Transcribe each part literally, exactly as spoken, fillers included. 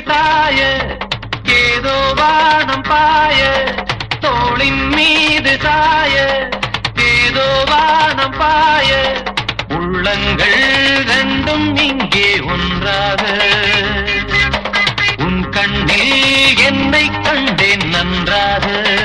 சாய ஏதோ வானம் பாய தோளின் மீது சாய ஏதோ வானம் பாய உள்ளங்கள் ரெண்டும் இங்கே ஒன்றாக உன் கண்ணில் என்னை கண்டேன் நன்றாக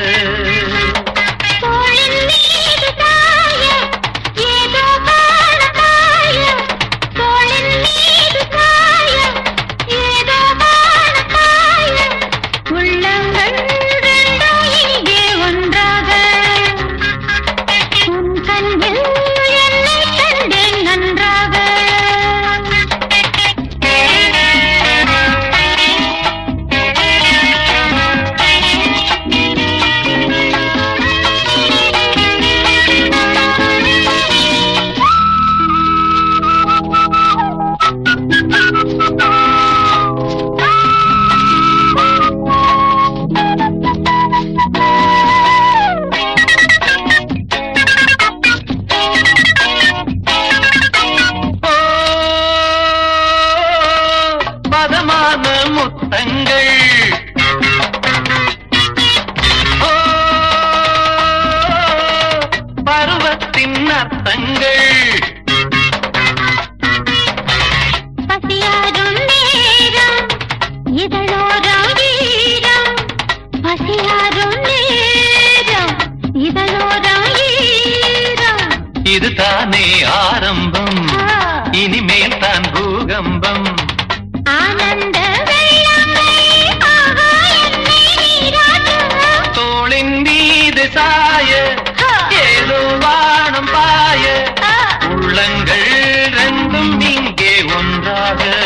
முத்தங்கள் ஓ பருவத்தின் அர்த்தங்கள் பசியாரும் நேரம் இதழோரம் ஈரம் பசியாரும் நேரம் இதழோரம் ஈரம் இதுதானே ஆரம்பம் இனிமேல் தான் பூகம்பம் ஆனந்த தோளின் மீது சாய ஏதோ வானம் பாய உள்ளங்கள் ரெண்டும் இங்கே ஒன்றாக